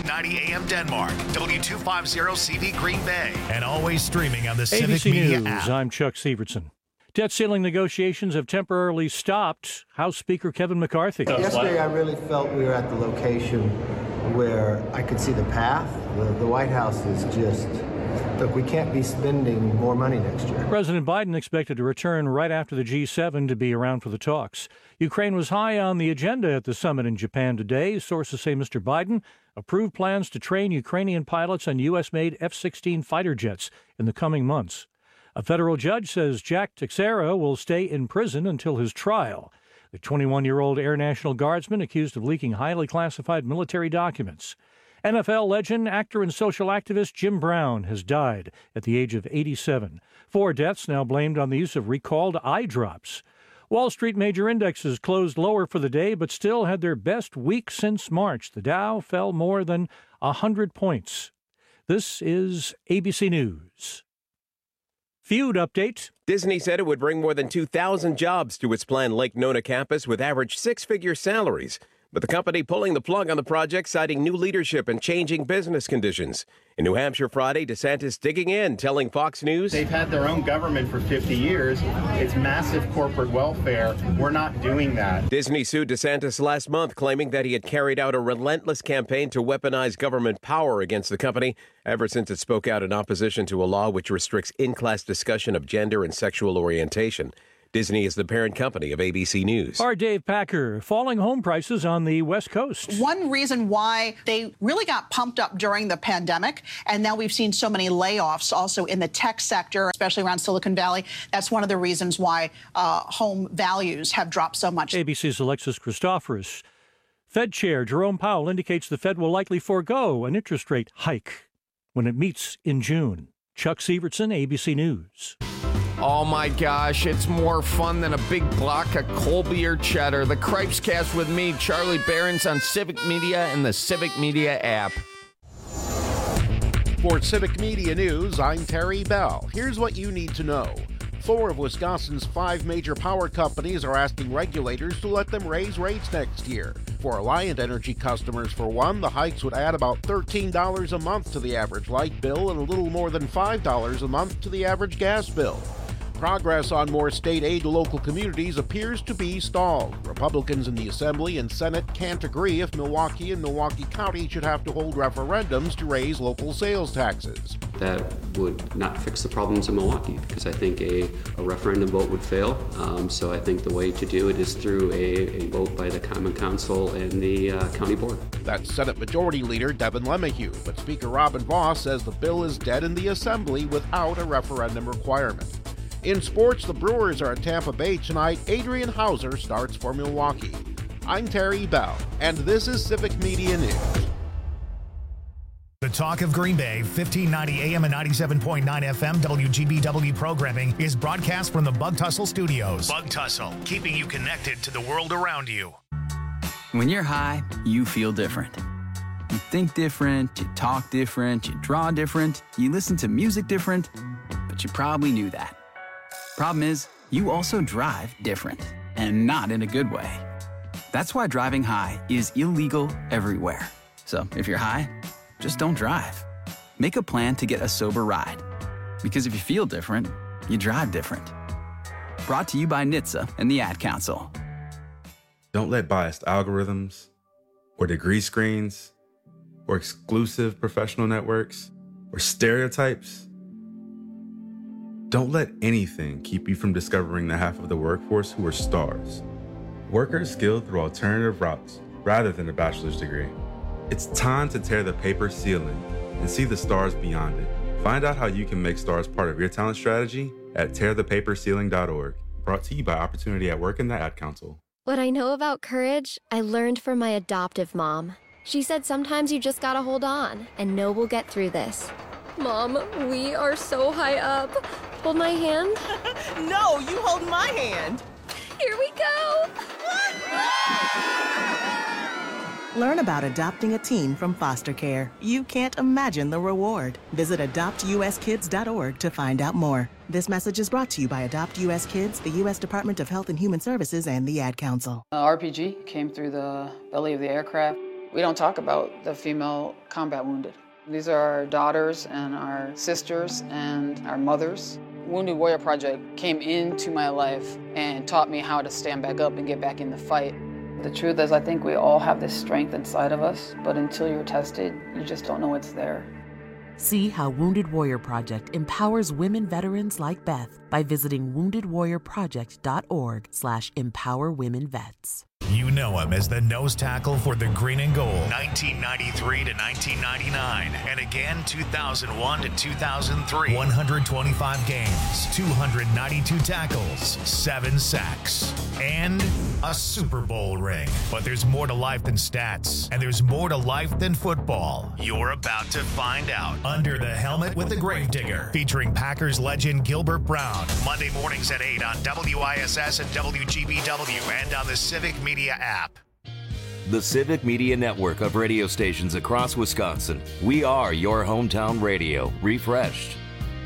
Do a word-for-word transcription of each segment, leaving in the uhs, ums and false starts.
fifteen ninety A M Denmark, W two fifty C V Green Bay, and always streaming on the A B Civic C Media News, app. I'm Chuck Severson. Debt ceiling negotiations have temporarily stopped. House Speaker Kevin McCarthy. Yesterday, I really felt we were at the location where I could see the path. The, the White House is just, look, we can't be spending more money next year. President Biden expected to return right after the G seven to be around for the talks. Ukraine was high on the agenda at the summit in Japan today. Sources say Mister Biden approved plans to train Ukrainian pilots on U S-made F sixteen fighter jets in the coming months. A federal judge says Jack Teixeira will stay in prison until his trial. The twenty-one-year-old Air National Guardsman accused of leaking highly classified military documents. N F L legend, actor, and social activist Jim Brown has died at the age of eighty-seven. Four deaths now blamed on the use of recalled eye drops. Wall Street major indexes closed lower for the day, but still had their best week since March. The Dow fell more than one hundred points. This is A B C News. Feud update. Disney said it would bring more than two thousand jobs to its planned Lake Nona campus with average six-figure salaries. But the company pulling the plug on the project, citing new leadership and changing business conditions. In New Hampshire Friday, DeSantis digging in, telling Fox News, they've had their own government for fifty years. It's massive corporate welfare. We're not doing that. Disney sued DeSantis last month, claiming that he had carried out a relentless campaign to weaponize government power against the company ever since it spoke out in opposition to a law which restricts in-class discussion of gender and sexual orientation. Disney is the parent company of A B C News. Our Dave Packer, falling home prices on the West Coast. One reason why they really got pumped up during the pandemic, and now we've seen so many layoffs also in the tech sector, especially around Silicon Valley. That's one of the reasons why uh, home values have dropped so much. A B C's Alexis Christoforous. Fed Chair Jerome Powell indicates the Fed will likely forego an interest rate hike when it meets in June. Chuck Severson, A B C News. Oh my gosh, it's more fun than a big block of Colby or cheddar. The Cripes Cast with me, Charlie Behrens, on Civic Media and the Civic Media app. For Civic Media News, I'm Terry Bell. Here's what you need to know. Four of Wisconsin's five major power companies are asking regulators to let them raise rates next year. For Alliant Energy customers, for one, the hikes would add about thirteen dollars a month to the average light bill and a little more than five dollars a month to the average gas bill. Progress on more state aid to local communities appears to be stalled. Republicans in the Assembly and Senate can't agree if Milwaukee and Milwaukee County should have to hold referendums to raise local sales taxes. That would not fix the problems in Milwaukee because I think a, a referendum vote would fail. Um, so I think the way to do it is through a, a vote by the Common Council and the uh, County Board. That's Senate Majority Leader Devin LeMahieu, but Speaker Robin Vos says the bill is dead in the Assembly without a referendum requirement. In sports, the Brewers are at Tampa Bay tonight. Adrian Hauser starts for Milwaukee. I'm Terry Bell, and this is Civic Media News. The Talk of Green Bay, fifteen ninety A M and ninety-seven point nine F M W G B W programming is broadcast from the Bug Tussle Studios. Bug Tussle, keeping you connected to the world around you. When you're high, you feel different. You think different, you talk different, you draw different, you listen to music different, but you probably knew that. Problem is, you also drive different, and not in a good way. That's why driving high is illegal everywhere. So if you're high, just don't drive. Make a plan to get a sober ride. Because if you feel different, you drive different. Brought to you by N H T S A and the Ad Council. Don't let biased algorithms, or degree screens, or exclusive professional networks, or stereotypes. Don't let anything keep you from discovering the half of the workforce who are stars. Workers skilled through alternative routes rather than a bachelor's degree. It's time to tear the paper ceiling and see the stars beyond it. Find out how you can make stars part of your talent strategy at tear the paper ceiling dot org. Brought to you by Opportunity at Work and the Ad Council. What I know about courage, I learned from my adoptive mom. She said sometimes you just gotta hold on and know we'll get through this. Mom, we are so high up. Hold my hand. No, you hold my hand. Here we go. Learn about adopting a teen from foster care. You can't imagine the reward. Visit adopt U S kids dot org to find out more. This message is brought to you by Adopt U S Kids, the U S Department of Health and Human Services, and the Ad Council. Uh, R P G came through the belly of the aircraft. We don't talk about the female combat wounded. These are our daughters and our sisters and our mothers. Wounded Warrior Project came into my life and taught me how to stand back up and get back in the fight. The truth is, I think we all have this strength inside of us, but until you're tested, you just don't know it's there. See how Wounded Warrior Project empowers women veterans like Beth by visiting wounded warrior project dot org slash empower women vets. You know him as the nose tackle for the Green and Gold, nineteen ninety-three to nineteen ninety-nine, and again two thousand one to two thousand three. one hundred twenty-five games, two hundred ninety-two tackles, seven sacks, and a Super Bowl ring. But there's more to life than stats, and there's more to life than football. You're about to find out. Under the Helmet with the Gravedigger, featuring Packers legend Gilbert Brown, Monday mornings at eight on W I S S and W G B W and on the Civic Media app. The Civic Media network of radio stations across Wisconsin. We are your hometown radio, refreshed.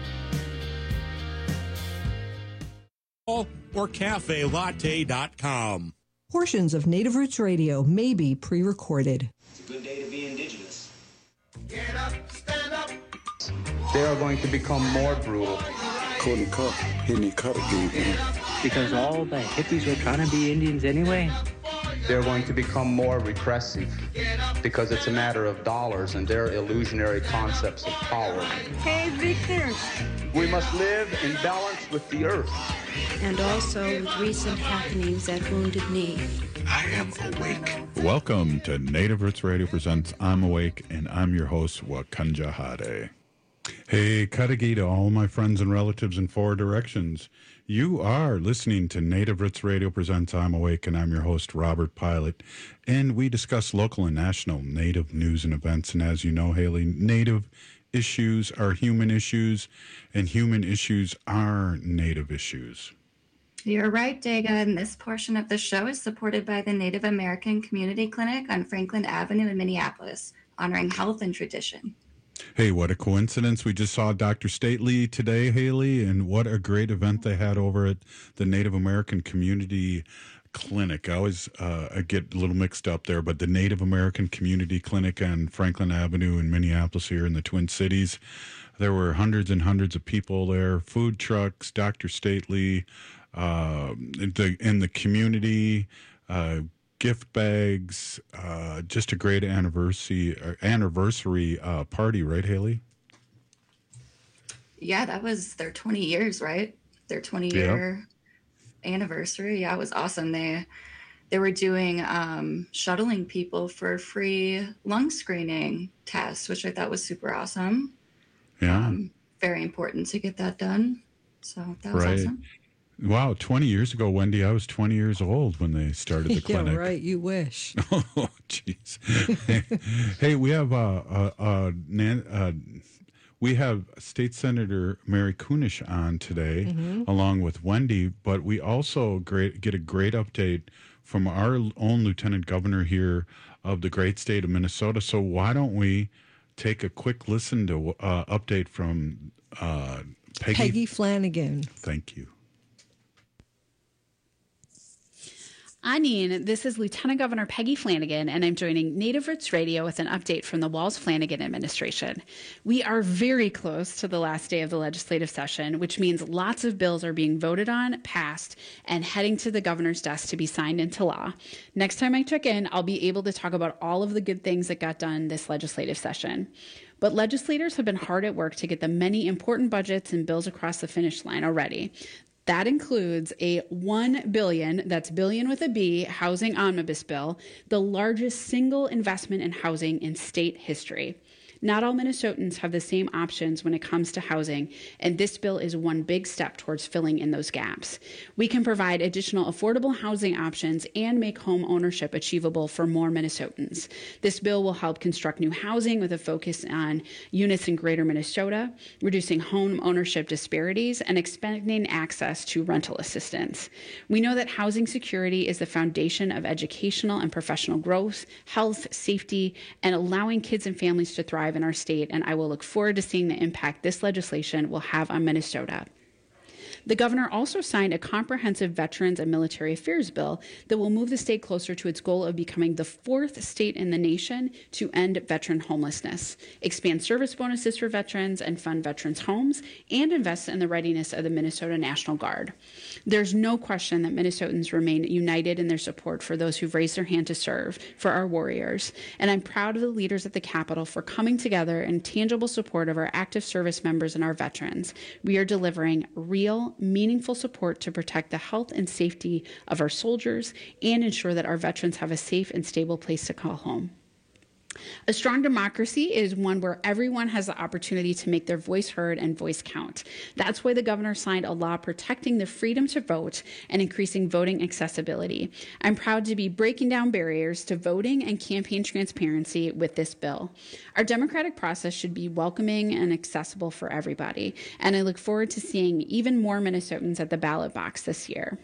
Or cafe latte dot com. Portions of Native Roots Radio may be pre-recorded. It's a good day to be indigenous. Get up, stand up. They are going to become more brutal. Couldn't cut, any cut again. Because all the hippies were trying to be Indians anyway. They're going to become more repressive because it's a matter of dollars and their illusionary concepts of power. Hey, Victor. We must live in balance with the earth. And also with recent happenings at Wounded Knee. I am awake. Welcome to Native Roots Radio presents I'm Awake, and I'm your host, Wakanja Hade. Hey, Kadagi to all my friends and relatives in four directions. You are listening to Native Roots Radio presents I'm Awake, and I'm your host, Robert Pilot. And we discuss local and national Native news and events. And as you know, Haley, Native issues are human issues, and human issues are Native issues. You're right, Daga, and this portion of the show is supported by the Native American Community Clinic on Franklin Avenue in Minneapolis, honoring health and tradition. Hey, what a coincidence. We just saw Doctor Stately today, Haley, and what a great event they had over at the Native American Community Clinic. I always uh, I get a little mixed up there, but the Native American Community Clinic on Franklin Avenue in Minneapolis here in the Twin Cities. There were hundreds and hundreds of people there, food trucks, Doctor Stately, uh, in, the, in the community, uh, gift bags, uh, just a great anniversary uh, anniversary uh, party, right, Haley? Yeah, that was their twenty years, right? Their twenty-year yep. anniversary. Yeah, it was awesome. They they were doing um, shuttling people for free lung screening tests, which I thought was super awesome. Yeah. Um, very important to get that done. So that was right. awesome. Wow, twenty years ago, Wendy, I was twenty years old when they started the clinic. Yeah, right, you wish. Oh, jeez. hey, hey, we have uh, uh, uh, Nan, uh, we have State Senator Mary Kunesh on today, mm-hmm. along with Wendy, but we also great, get a great update from our own Lieutenant Governor here of the great state of Minnesota. So why don't we take a quick listen to uh, update from uh, Peggy. Peggy Flanagan. Thank you. Aneen, this is Lieutenant Governor Peggy Flanagan, and I'm joining Native Roots Radio with an update from the Walz-Flanagan administration. We are very close to the last day of the legislative session, which means lots of bills are being voted on, passed, and heading to the governor's desk to be signed into law. Next time I check in, I'll be able to talk about all of the good things that got done this legislative session. But legislators have been hard at work to get the many important budgets and bills across the finish line already. That includes a one billion dollars, that's billion with a B, housing omnibus bill, the largest single investment in housing in state history. Not all Minnesotans have the same options when it comes to housing, and this bill is one big step towards filling in those gaps. We can provide additional affordable housing options and make home ownership achievable for more Minnesotans. This bill will help construct new housing with a focus on units in greater Minnesota, reducing home ownership disparities, and expanding access to rental assistance. We know that housing security is the foundation of educational and professional growth, health, safety, and allowing kids and families to thrive in our state, and I will look forward to seeing the impact this legislation will have on Minnesota. The governor also signed a comprehensive Veterans and Military Affairs bill that will move the state closer to its goal of becoming the fourth state in the nation to end veteran homelessness, expand service bonuses for veterans and fund veterans' homes, and invest in the readiness of the Minnesota National Guard. There's no question that Minnesotans remain united in their support for those who've raised their hand to serve, for our warriors, and I'm proud of the leaders at the Capitol for coming together in tangible support of our active service members and our veterans. We are delivering real, meaningful support to protect the health and safety of our soldiers and ensure that our veterans have a safe and stable place to call home. A strong democracy is one where everyone has the opportunity to make their voice heard and voice count. That's why the governor signed a law protecting the freedom to vote and increasing voting accessibility. I'm proud to be breaking down barriers to voting and campaign transparency with this bill. Our democratic process should be welcoming and accessible for everybody, and I look forward to seeing even more Minnesotans at the ballot box this year.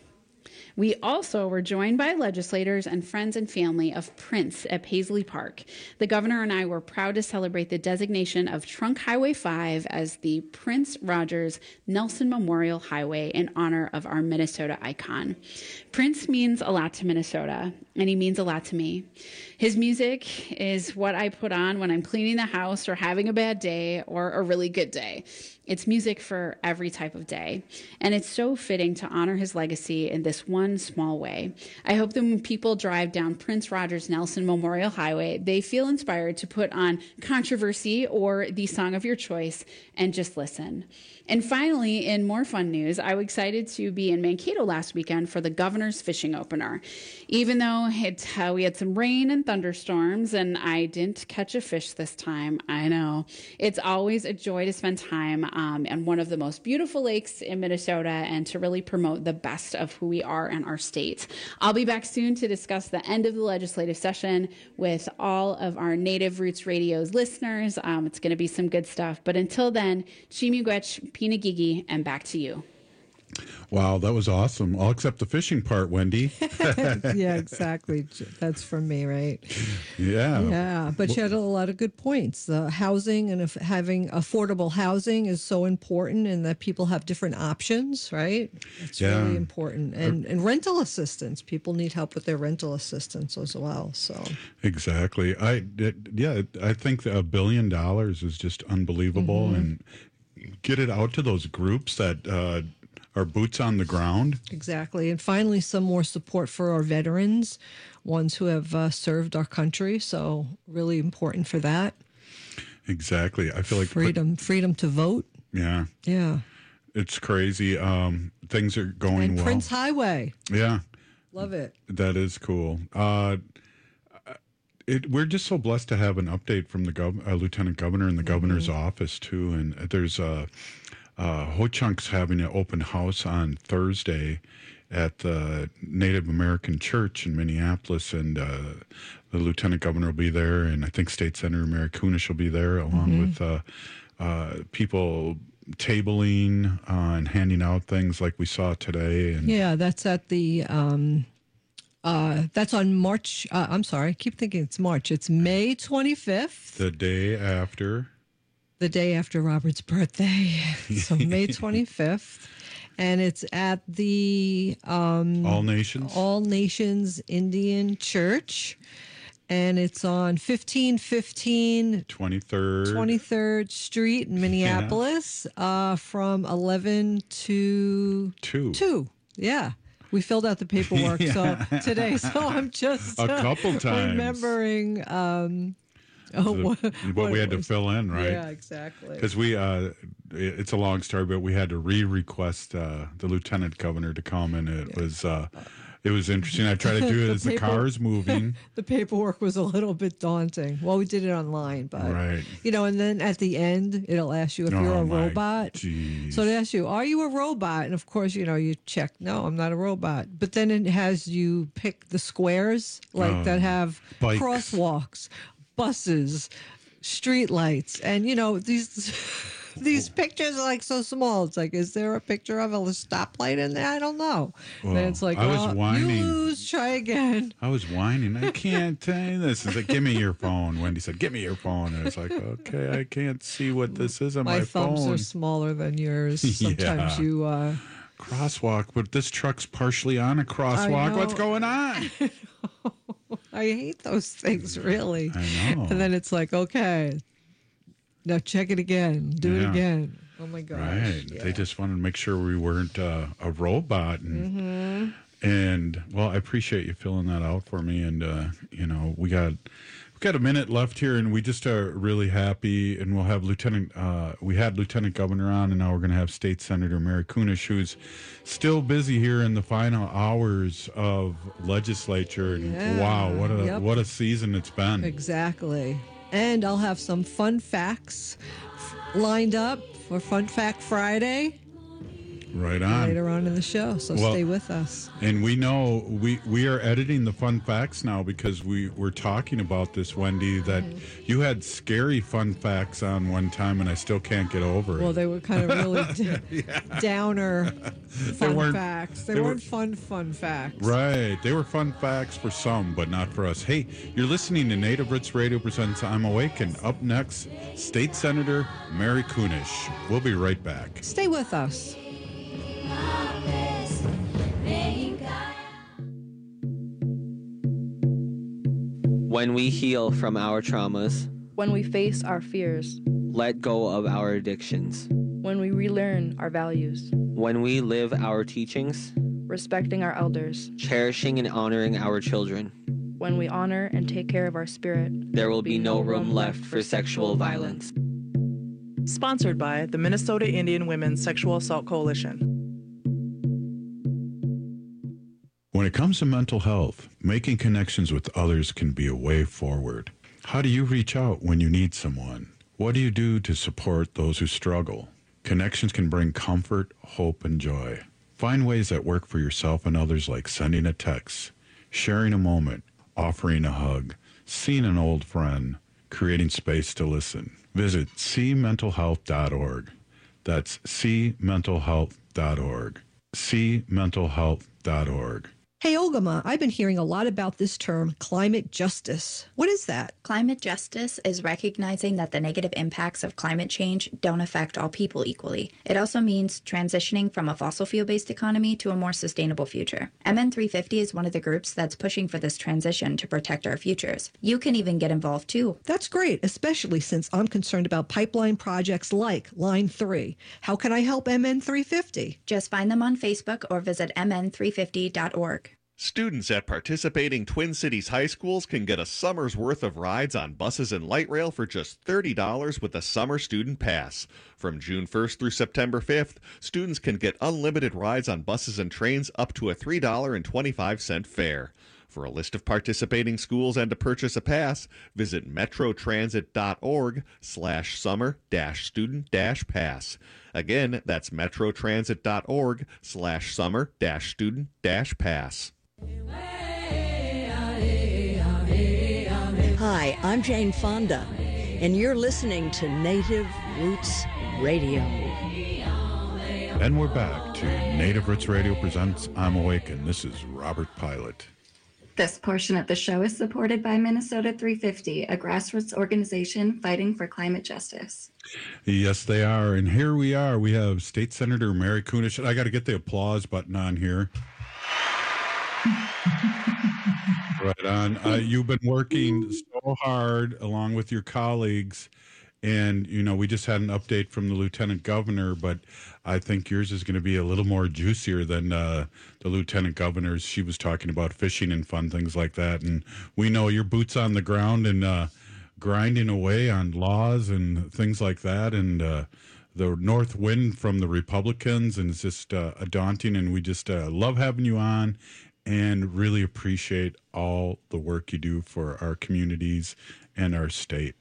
We also were joined by legislators and friends and family of Prince at Paisley Park. The governor and I were proud to celebrate the designation of Trunk Highway five as the Prince Rogers Nelson Memorial Highway in honor of our Minnesota icon. Prince means a lot to Minnesota, and he means a lot to me. His music is what I put on when I'm cleaning the house or having a bad day or a really good day. It's music for every type of day, and it's so fitting to honor his legacy in this one small way. I hope that when people drive down Prince Rogers Nelson Memorial Highway, they feel inspired to put on Controversy or the song of your choice and just listen. And finally, in more fun news, I was excited to be in Mankato last weekend for the governor's fishing opener. Even though it, uh, we had some rain and thunderstorms and I didn't catch a fish this time, I know. It's always a joy to spend time um, on one of the most beautiful lakes in Minnesota and to really promote the best of who we are in our state. I'll be back soon to discuss the end of the legislative session with all of our Native Roots Radio's listeners. Um, it's going to be some good stuff. But until then, Chimugwech, Pinagigi, and back to you. Wow, that was awesome. All except the fishing part, Wendy. Yeah, exactly. That's from me, right? Yeah. Yeah, but you had a lot of good points. The housing and if having affordable housing is so important, and that people have different options, right? It's Yeah. really important. And, and rental assistance. People need help with their rental assistance as well. So Exactly. I it, yeah, I think a billion dollars is just unbelievable, Mhm. and get it out to those groups that uh, are boots on the ground. Exactly. And finally, some more support for our veterans, ones who have uh, served our country. So really important for that. Exactly. I feel like Freedom, freedom to vote. yeah, Yeah. it's crazy. Um, things are going And well. Prince Highway. Yeah, Love it. that is cool. Uh, it, we're just so blessed to have an update from the gov- uh, lieutenant governor and the governor's office too. And there's a uh, Ho Chunk's having an open house on Thursday at the Native American Church in Minneapolis, and uh, the lieutenant governor will be there, and I think State Senator Mary Kunesh will be there, along Mhm. with uh, uh, people tabling uh, and handing out things like we saw today. And Yeah, that's at the, um, uh, that's on March, uh, I'm sorry, I keep thinking it's March. It's May twenty-fifth, the day after. the day after Robert's birthday. So May twenty-fifth. And it's at the um, All Nations? All Nations Indian Church. And it's on fifteen fifteen twenty-third. twenty-third Street in Minneapolis, uh, from eleven to two. Two, yeah. We filled out the paperwork Yeah. so today, so I'm just A couple uh, times. remembering um, oh, The- what, what we it had to was. fill in, right? Yeah, exactly. Because we, uh, it- it's a long story, but we had to re-request uh, the lieutenant governor to come, and it was, uh, it was interesting. I tried to do it as the paper- car's moving. The paperwork was a little bit daunting. Well, we did it online, but Right. you know, and then at the end, it'll ask you if you're Oh, a my robot. geez. So it asks you, "Are you a robot?" And of course, you know, you check, "No, I'm not a robot." But then it has you pick the squares like Oh, that have bikes. crosswalks, buses, street lights, and you know these. These pictures are like so small. It's like, is there a picture of a stoplight in there? I don't know. Well, then it's like, I was oh, whining. you lose, try again. I was whining. I can't tell you this. It's like, give me your phone. Wendy said, give me your phone. And it's like, okay, I can't see what this is on my, My thumbs phone. are smaller than yours. Sometimes Yeah. you uh, Of crosswalk, but this truck's partially on a crosswalk. What's going on? I hate those things, really. I know. And then it's like, okay, now check it again. Do Yeah. it again. Oh, my gosh. Right. Yeah. They just wanted to make sure we weren't uh, a robot. And, Mm-hmm. and, well, I appreciate you filling that out for me. And, uh, you know, we got... got a minute left here, and we just are really happy. And we'll have Lieutenant, uh, we had Lieutenant Governor on, and now we're going to have State Senator Mary Kunesh, who's still busy here in the final hours of legislature. And Yeah, wow, what a yep. what a season it's been. Exactly. And I'll have some fun facts f- lined up for Fun Fact Friday Right on. later on in the show. So Well, stay with us. And we know we, we are editing the fun facts now because we were talking about this, Wendy, that you had scary fun facts on one time, and I still can't get over it. Well, they were kind of really d- Yeah. downer fun weren't- facts. They, they weren't were- fun, fun facts. Right. They were fun facts for some, but not for us. Hey, you're listening to Native Roots Radio presents I'm Awake, and up next, State Senator Mary Kunesh. We'll be right back. Stay with us. When we heal from our traumas, When we face our fears, let go of our addictions, when we relearn our values, when we live our teachings, respecting our elders, cherishing and honoring our children, when we honor and take care of our spirit, there will be no room left for sexual violence. Sponsored by the Minnesota Indian Women's Sexual Assault Coalition. When it comes to mental health, making connections with others can be a way forward. How do you reach out when you need someone? What do you do to support those who struggle? Connections can bring comfort, hope, and joy. Find ways that work for yourself and others, like sending a text, sharing a moment, offering a hug, seeing an old friend, creating space to listen. Visit see mental health dot org. That's see mental health dot org. see mental health dot org. Hey, Ogama, I've been hearing a lot about this term, climate justice. What is that? Climate justice is recognizing that the negative impacts of climate change don't affect all people equally. It also means transitioning from a fossil fuel-based economy to a more sustainable future. M N three fifty is one of the groups that's pushing for this transition to protect our futures. You can even get involved too. That's great, especially since I'm concerned about pipeline projects like Line three. How can I help M N three fifty? Just find them on Facebook or visit m n three fifty dot org. Students at participating Twin Cities high schools can get a summer's worth of rides on buses and light rail for just thirty dollars with a summer student pass. From June first through September fifth, students can get unlimited rides on buses and trains up to a three dollars and twenty-five cents fare. For a list of participating schools and to purchase a pass, visit metrotransit.org slash summer dash student dash pass. Again, that's metrotransit.org slash summer dash student dash pass. Hi, I'm Jane Fonda, and you're listening to Native Roots Radio. And we're back to Native Roots Radio presents I'm Awake, and this is Robert Pilot. This portion of the show is supported by Minnesota three fifty, a grassroots organization fighting for climate justice. Yes, they are. And here we are. We have State Senator Mary Kunesh. I got to get the applause button on here. Right on. Uh, you've been working so hard along with your colleagues. And, you know, we just had an update from the Lieutenant Governor, but I think yours is going to be a little more juicier than uh, the Lieutenant Governor's. She was talking about fishing and fun things like that. And we know your boots on the ground and uh, grinding away on laws and things like that. And uh, the north wind from the Republicans, and it's just uh, daunting. And we just uh, love having you on and really appreciate all the work you do for our communities and our state.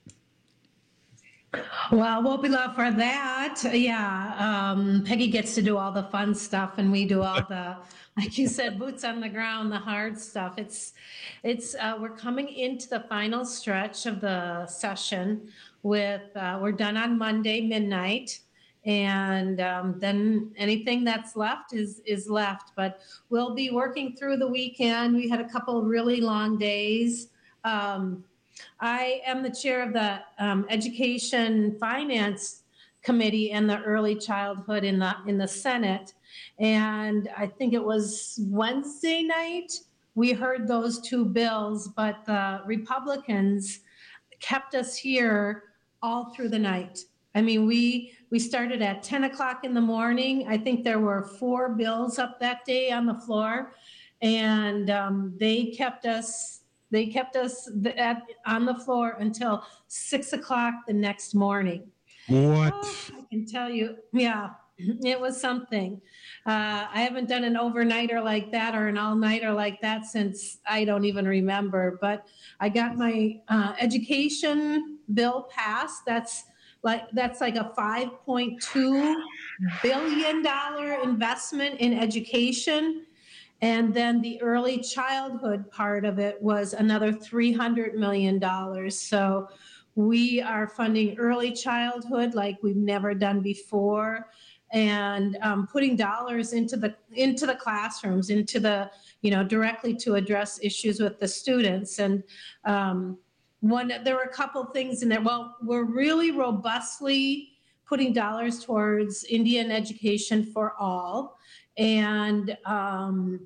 Well, whoop love for that. Yeah, um, Peggy gets to do all the fun stuff, and we do all the, like you said, boots on the ground, the hard stuff. It's, it's. Uh, we're coming into the final stretch of the session. With uh, we're done on Monday midnight, and um, then anything that's left is is left. But we'll be working through the weekend. We had a couple of really long days. Um, I am the chair of the um, Education Finance committee and the early childhood in the in the Senate. And I think it was Wednesday night, we heard those two bills, but the Republicans kept us here all through the night. I mean, we we started at ten o'clock in the morning. I think there were four bills up that day on the floor, and um, they kept us they kept us at, on the floor until six o'clock the next morning. What? Oh, I can tell you, yeah, it was something. Uh, I haven't done an overnighter like that or an all-nighter like that since I don't even remember. But I got my uh, education bill passed. That's like that's like a five point two billion dollars investment in education. And then the early childhood part of it was another three hundred million dollars. So we are funding early childhood like we've never done before, and um, putting dollars into the into the classrooms, into the, you know, directly to address issues with the students. And um, one, there were a couple things in there. Well, we're really robustly putting dollars towards Indian education for all, and um,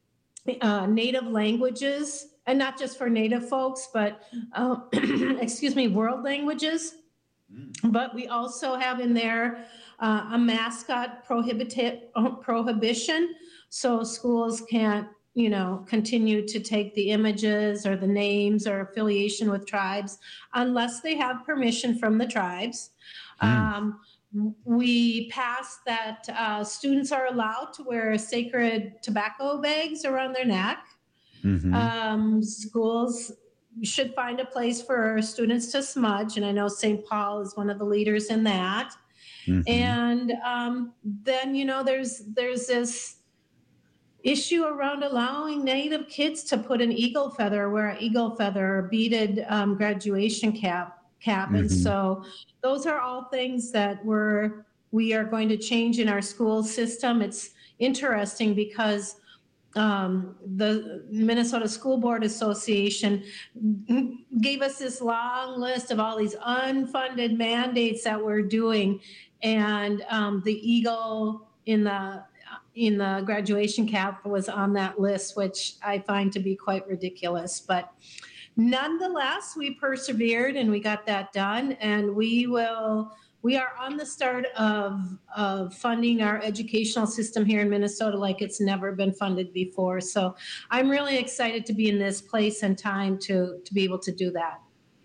uh, Native languages, and not just for Native folks, but uh, excuse me, world languages. Mm. But we also have in there uh, a mascot prohibita- uh, prohibition, so schools can't, you know, continue to take the images or the names or affiliation with tribes unless they have permission from the tribes. Mm. Um, we passed that uh, students are allowed to wear sacred tobacco bags around their neck. Mm-hmm. Um, schools should find a place for students to smudge, and I know Saint Paul is one of the leaders in that. Mm-hmm. And um, then, you know, there's there's this issue around allowing Native kids to put an eagle feather, wear an eagle feather, or beaded um, graduation cap. cap. Mm-hmm. And so those are all things that we're we are going to change in our school system. It's interesting because Um, the Minnesota School Board Association gave us this long list of all these unfunded mandates that we're doing, and um, the eagle in the in the graduation cap was on that list, which I find to be quite ridiculous. But nonetheless, we persevered and we got that done, and we will. We are on the start of, of funding our educational system here in Minnesota like it's never been funded before. So I'm really excited to be in this place and time to, to be able to do that.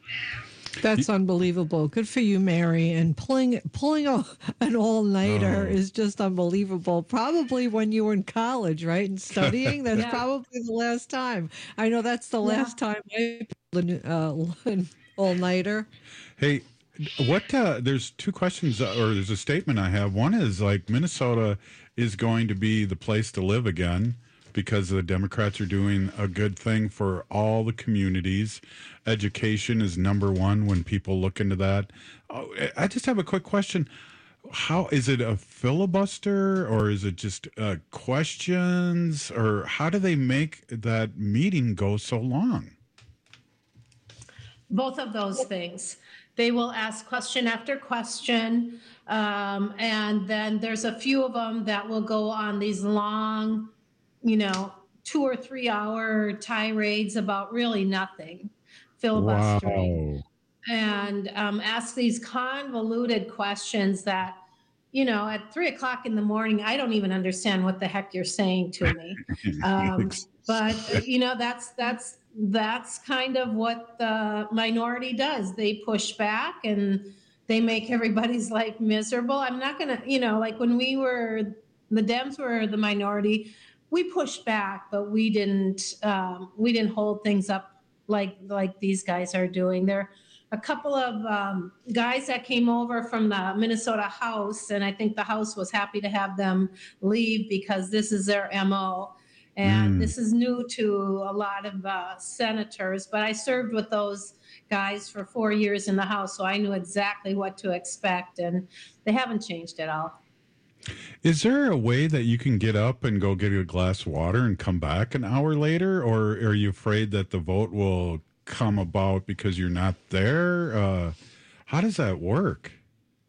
That's unbelievable. Good for you, Mary. And pulling pulling a, an all-nighter oh. is just unbelievable. Probably when you were in college, right, and studying. That's yeah. probably the last time. I know that's the last yeah. time I pulled an uh, all-nighter. Hey, What uh, there's two questions, uh, or there's a statement I have. One is like Minnesota is going to be the place to live again because the Democrats are doing a good thing for all the communities. Education is number one when people look into that. Oh, I just have a quick question. How is it a filibuster, or is it just uh, questions, or how do they make that meeting go so long? Both of those things. They will ask question after question, um, and then there's a few of them that will go on these long, you know, two or three hour tirades about really nothing, filibustering, wow. and um, ask these convoluted questions that, you know, at three o'clock in the morning, I don't even understand what the heck you're saying to me. Um, but, you know, that's that's. That's kind of what the minority does. They push back and they make everybody's life miserable. I'm not going to, you know, like when we were, the Dems were the minority, we pushed back, but we didn't, um, we didn't hold things up like, like these guys are doing. There are a couple of um, guys that came over from the Minnesota House, and I think the House was happy to have them leave because this is their M O. And mm. this is new to a lot of uh, senators, but I served with those guys for four years in the House, so I knew exactly what to expect, and they haven't changed at all. Is there a way that you can get up and go get a glass of water and come back an hour later, or are you afraid that the vote will come about because you're not there? Uh, how does that work?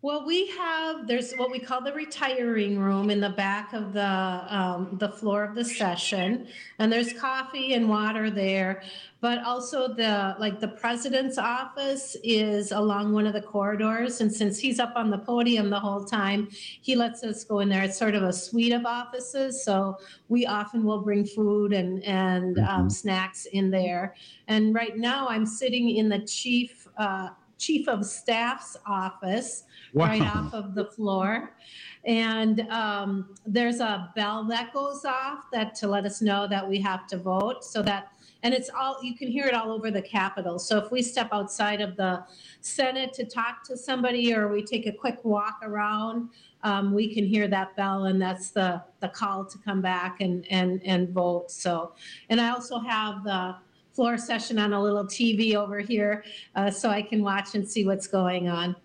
Well, we have, there's what we call the retiring room in the back of the, um, the floor of the session. And there's coffee and water there. But also the, like the president's office is along one of the corridors. And since he's up on the podium the whole time, he lets us go in there. It's sort of a suite of offices. So we often will bring food and, and um, Mhm. snacks in there. And right now I'm sitting in the chief, uh, chief of staff's office, right Wow. off of the floor. And um, there's a bell that goes off that to let us know that we have to vote. So that, and it's all, you can hear it all over the Capitol. So if we step outside of the Senate to talk to somebody, or we take a quick walk around, um, we can hear that bell, and that's the, the call to come back and, and, and vote. So, and I also have the floor session on a little T V over here, uh, so I can watch and see what's going on.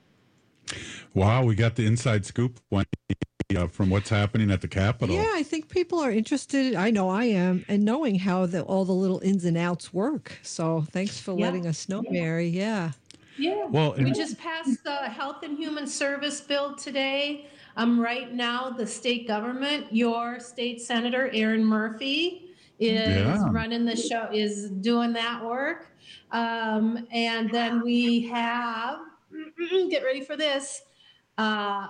Wow, we got the inside scoop one, uh, from what's happening at the Capitol. Yeah, I think people are interested. I know I am, in knowing how the, all the little ins and outs work. So thanks for Yeah. letting us know, Yeah. Mary. Yeah. Yeah. Well, we and- just passed the Health and Human Service bill today. Um, right now, the state government, your state senator, Aaron Murphy, is Yeah. running the show, is doing that work. Um, and then we have, get ready for this, uh,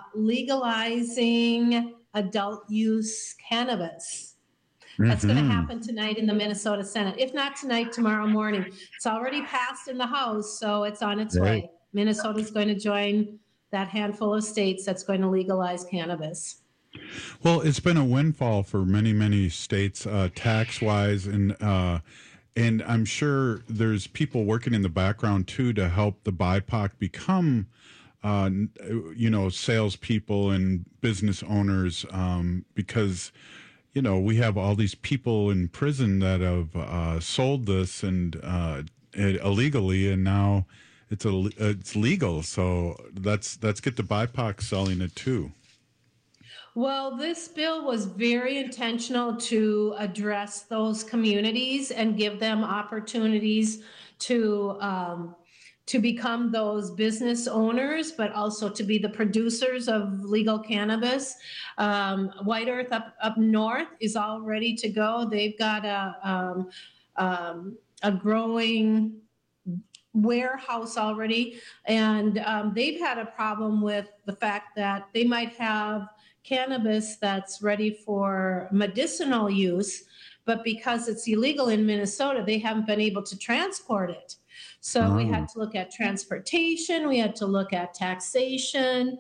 legalizing adult use cannabis. That's going to Mhm. happen tonight in the Minnesota Senate. If not tonight, tomorrow morning. It's already passed in the House, so it's on its Right. way. Minnesota's going to join that handful of states that's going to legalize cannabis. Well, it's been a windfall for many, many states, uh, tax-wise, and uh, and I'm sure there's people working in the background too to help the B I P O C become, uh, n- you know, salespeople and business owners, um, because you know we have all these people in prison that have uh, sold this and uh, it- illegally, and now it's a it's legal. So that's let's get the B I P O C selling it too. Well, this bill was very intentional to address those communities and give them opportunities to um, to become those business owners, but also to be the producers of legal cannabis. Um, White Earth up up north is all ready to go. They've got a um, um, a growing warehouse already, and um, they've had a problem with the fact that they might have cannabis that's ready for medicinal use, but because it's illegal in Minnesota, they haven't been able to transport it. So we had to look at transportation, we had to look at taxation,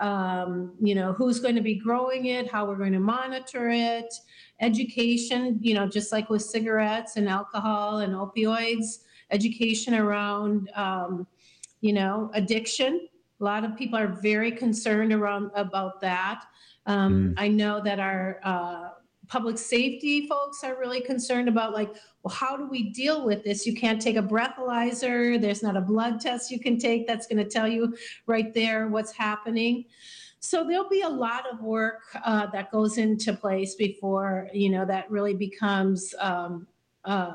um, you know, who's going to be growing it, how we're going to monitor it, education, you know, just like with cigarettes and alcohol and opioids, education around, um, you know, addiction. A lot of people are very concerned around about that. Um, Mm. I know that our uh, public safety folks are really concerned about, like, well, how do we deal with this? You can't take a breathalyzer. There's not a blood test you can take that's going to tell you right there what's happening. So there'll be a lot of work uh, that goes into place before, you know, that really becomes um, uh,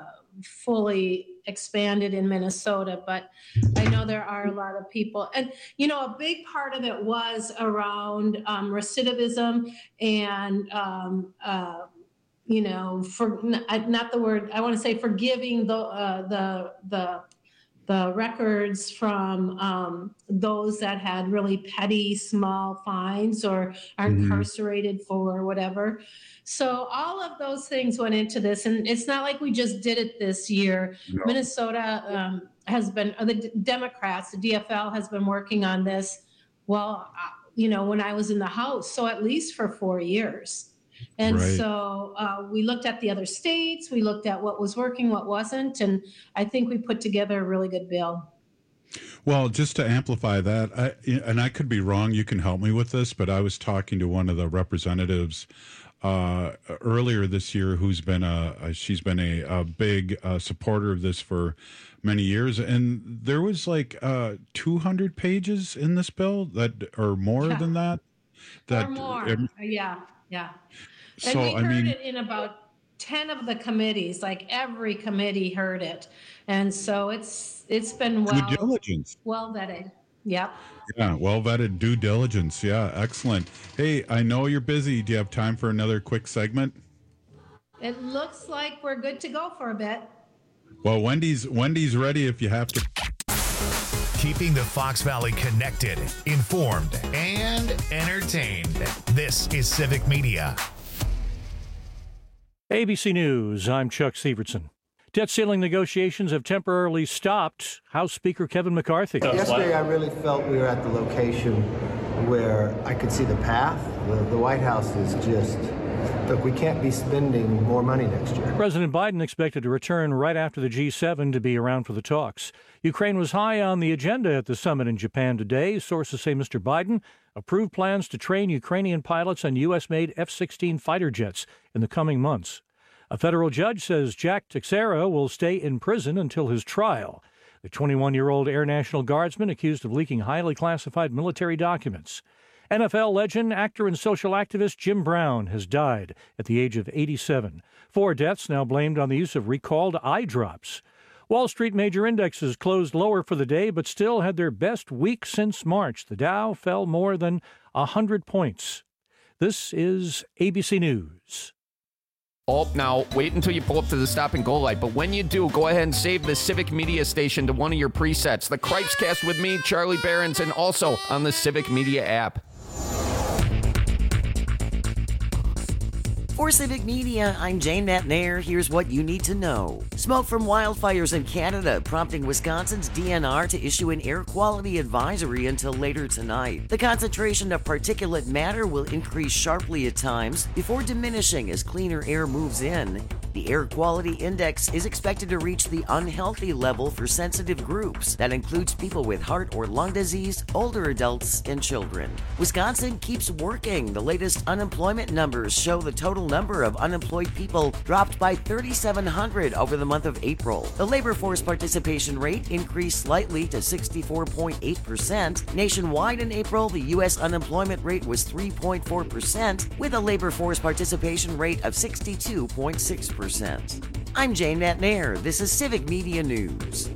fully expanded in Minnesota. But I know there are a lot of people, and you know, a big part of it was around um, recidivism and um, uh, you know, for not the word I want to say forgiving the uh, the the the records from um, those that had really petty small fines or are Mhm. incarcerated for whatever. So all of those things went into this, and it's not like we just did it this year. No. Minnesota um, has been, uh, the D- Democrats, the D F L has been working on this, well, uh, you know, when I was in the House, so at least for four years. And Right. so uh, we looked at the other states, we looked at what was working, what wasn't, and I think we put together a really good bill. Well, just to amplify that, I, and I could be wrong, you can help me with this, but I was talking to one of the representatives uh, earlier this year who's been a, a she's been a, a big uh, supporter of this for many years, and there was like uh, two hundred pages in this bill that, or more Yeah. than that. That or more. um, Yeah, yeah. And So, we I heard mean- it in about ten of the committees, like every committee heard it. And so it's it's been due well diligence. well vetted. Yep. Yeah, well vetted due diligence. Yeah, excellent. Hey, I know you're busy. Do you have time for another quick segment? It looks like we're good to go for a bit. Well, Wendy's Wendy's ready if you have to. Keeping the Fox Valley connected, informed, and entertained. This is Civic Media. A B C News, I'm Chuck Sievertson. Debt ceiling negotiations have temporarily stopped. House Speaker Kevin McCarthy. Yesterday, I really felt we were at the location where I could see the path. The, the White House is just, look, we can't be spending more money next year. President Biden expected to return right after the G seven to be around for the talks. Ukraine was high on the agenda at the summit in Japan today. Sources say Mister Biden approved plans to train Ukrainian pilots on U S-made F sixteen fighter jets in the coming months. A federal judge says Jack Teixeira will stay in prison until his trial. The twenty-one-year-old Air National Guardsman accused of leaking highly classified military documents. N F L legend, actor, and social activist Jim Brown has died at the age of eighty-seven. Four deaths now blamed on the use of recalled eye drops. Wall Street major indexes closed lower for the day, but still had their best week since March. The Dow fell more than one hundred points. This is A B C News. Oh, now, wait until you pull up to the stop and go light. But when you do, go ahead and save the Civic Media station to one of your presets. The Cripescast with me, Charlie Behrens, and also on the Civic Media app. For Civic Media, I'm Jane Matnair. Here's what you need to know. Smoke from wildfires in Canada prompting Wisconsin's D N R to issue an air quality advisory until later tonight. The concentration of particulate matter will increase sharply at times before diminishing as cleaner air moves in. The air quality index is expected to reach the unhealthy level for sensitive groups. That includes people with heart or lung disease, older adults, and children. Wisconsin keeps working. The latest unemployment numbers show the total number of unemployed people dropped by three thousand seven hundred over the month of April. The labor force participation rate increased slightly to sixty-four point eight percent. Nationwide in April, the U S unemployment rate was three point four percent, with a labor force participation rate of sixty-two point six percent. I'm Jane Matnair. This is Civic Media News.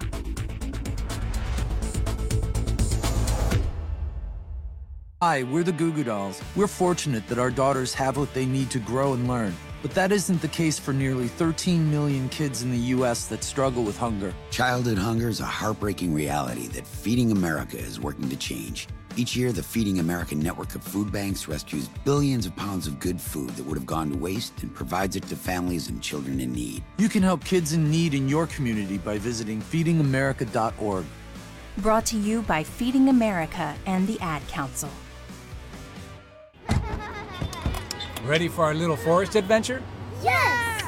Hi, we're the Goo Goo Dolls. We're fortunate that our daughters have what they need to grow and learn. But that isn't the case for nearly thirteen million kids in the U S that struggle with hunger. Childhood hunger is a heartbreaking reality that Feeding America is working to change. Each year, the Feeding America network of food banks rescues billions of pounds of good food that would have gone to waste and provides it to families and children in need. You can help kids in need in your community by visiting feeding america dot org. Brought to you by Feeding America and the Ad Council. Ready for our little forest adventure? Yes!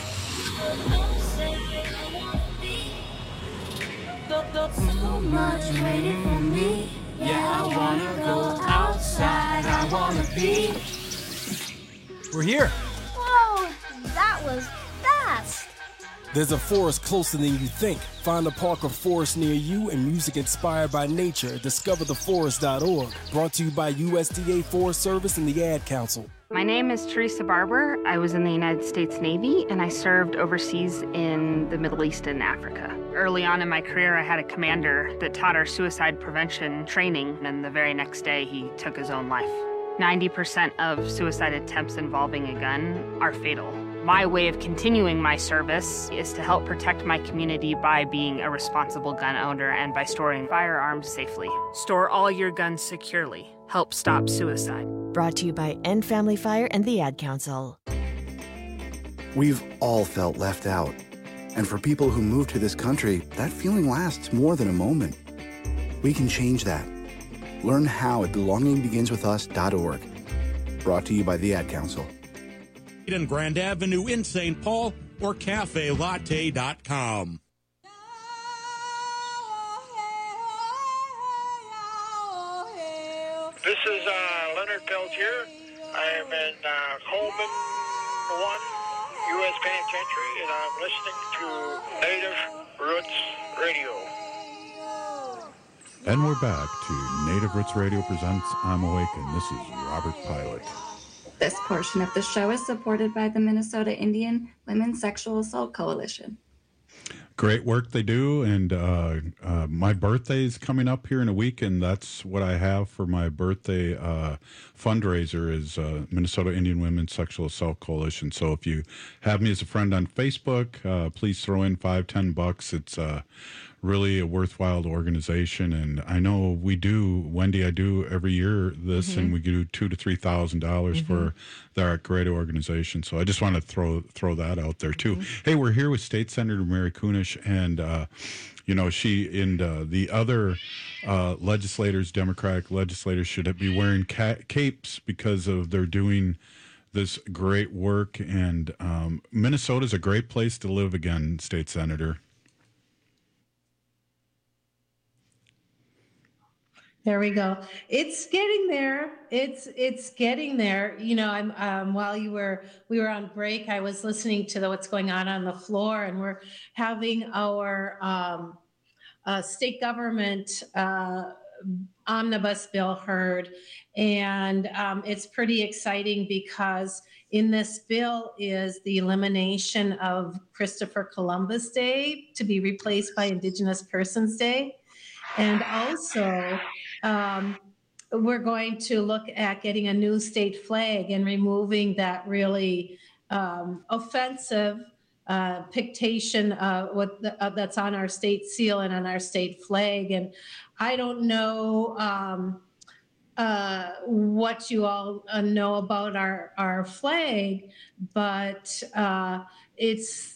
So much waiting for me. Yeah, I wanna go outside. I wanna be. We're here. Whoa, that was fast. There's a forest closer than you think. Find a park or forest near you and music inspired by nature at discover the forest dot org. Brought to you by U S D A Forest Service and the Ad Council. My name is Teresa Barber. I was in the United States Navy and I served overseas in the Middle East and Africa. Early on in my career, I had a commander that taught our suicide prevention training, and the very next day he took his own life. ninety percent of suicide attempts involving a gun are fatal. My way of continuing my service is to help protect my community by being a responsible gun owner and by storing firearms safely. Store all your guns securely. Help stop suicide. Brought to you by End Family Fire and the Ad Council. We've all felt left out. And for people who move to this country, that feeling lasts more than a moment. We can change that. Learn how at belonging begins with us dot org. Brought to you by the Ad Council. In Grand Avenue in Saint Paul or cafe latte dot com. This is uh, Leonard Peltier. I am in uh, Coleman one U S Penitentiary, and I'm listening to Native Roots Radio. And we're back to Native Roots Radio presents I'm Awake, and this is Robert Pilot. This portion of the show is supported by the Minnesota Indian Women's Sexual Assault Coalition. great work they do. And uh, uh, my birthday is coming up here in a week, and that's what I have for my birthday uh, fundraiser is uh, Minnesota Indian Women's Sexual Assault Coalition. So if you have me as a friend on Facebook, uh, please throw in five, ten bucks. It's uh, really a worthwhile organization. And I know we do, Wendy, I do every year this, mm-hmm. and we do two to three thousand dollars mm-hmm. for that great organization. So I just want to throw throw that out there too. Mm-hmm. Hey, we're here with State Senator Mary Kunesh, and uh, you know, she and uh, the other uh, legislators, Democratic legislators, should be wearing ca- capes because of they're doing this great work. And um, Minnesota's a great place to live again, State Senator. There we go. It's getting there. It's it's getting there. You know, I'm um, while you were we were on break, I was listening to the, what's going on on the floor, and we're having our um, uh, state government uh, omnibus bill heard, and um, it's pretty exciting because in this bill is the elimination of Christopher Columbus Day to be replaced by Indigenous Persons Day, and also. Um, we're going to look at getting a new state flag and removing that really um, offensive uh, pictation uh, what the, uh, that's on our state seal and on our state flag. And I don't know um, uh, what you all uh, know about our, our flag, but uh, it's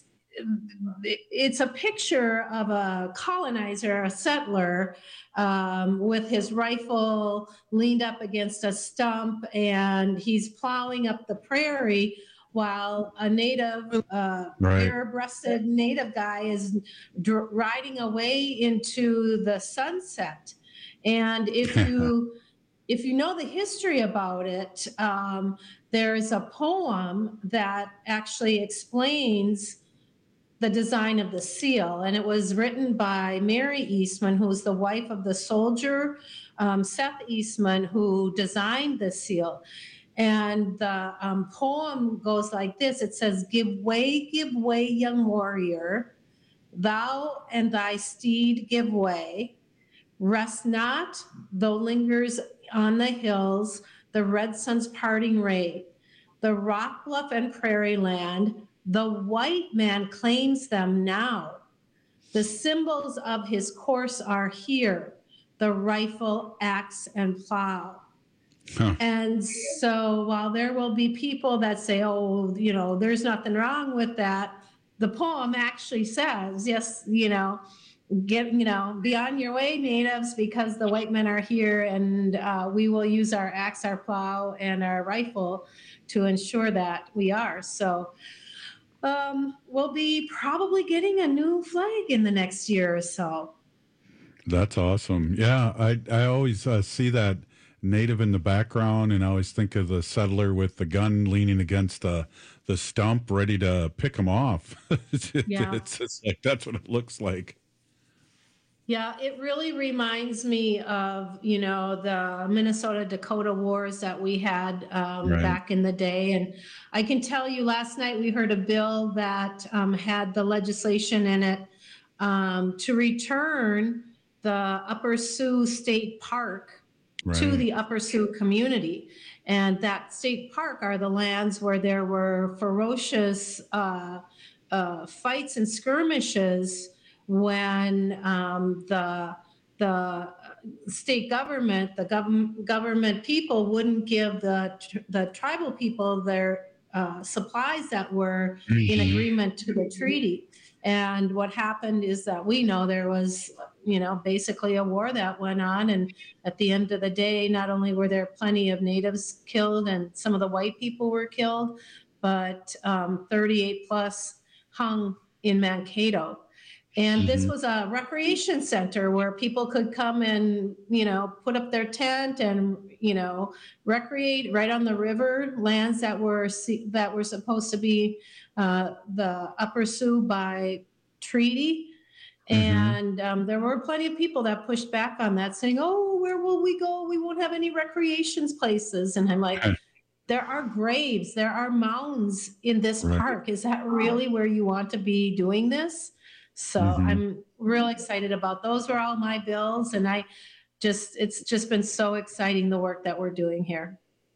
it's a picture of a colonizer, a settler, um, with his rifle leaned up against a stump, and he's plowing up the prairie while a native, uh, right. bare-breasted native guy is dr- riding away into the sunset. And if you if you know the history about it, um, there's a poem that actually explains the design of the seal, and it was written by Mary Eastman, who's the wife of the soldier um, Seth Eastman, who designed the seal. And the um, poem goes like this. It says, "Give way, give way, young warrior, thou and thy steed give way. Rest not, though lingers on the hills the red sun's parting ray. The rock bluff and prairie land, the white man claims them now. The symbols of his course are here, the rifle, axe, and plow." Huh. And so while there will be people that say, oh, you know, there's nothing wrong with that, the poem actually says, yes, you know, get, you know, be on your way, natives, because the white men are here, and uh, we will use our axe, our plow, and our rifle to ensure that we are. So Um, we'll be probably getting a new flag in the next year or so. That's awesome. Yeah, I I always uh, see that native in the background, and I always think of the settler with the gun leaning against the the stump, ready to pick him off. Yeah. It's just like that's what it looks like. Yeah, it really reminds me of, you know, the Minnesota-Dakota wars that we had um, Right. back in the day. And I can tell you last night we heard a bill that um, had the legislation in it um, to return the Upper Sioux State Park to Right. the Upper Sioux community. And that state park are the lands where there were ferocious uh, uh, fights and skirmishes when um, the the state government, the gov- government people wouldn't give the the tribal people their uh, supplies that were in Mhm. agreement to the treaty. And what happened is that we know there was, you know, basically a war that went on. And at the end of the day, not only were there plenty of natives killed and some of the white people were killed, but um, thirty-eight plus hung in Mankato. And this Mhm. was a recreation center where people could come and, you know, put up their tent and, you know, recreate right on the river, lands that were se- that were supposed to be uh, the Upper Sioux by treaty. And um, there were plenty of people that pushed back on that, saying, oh, where will we go? We won't have any recreations places. And I'm like, there are graves, there are mounds in this Right. park. Is that really where you want to be doing this? So Mhm. I'm real excited about those. Were all my bills, and I just it's just been so exciting, the work that we're doing here.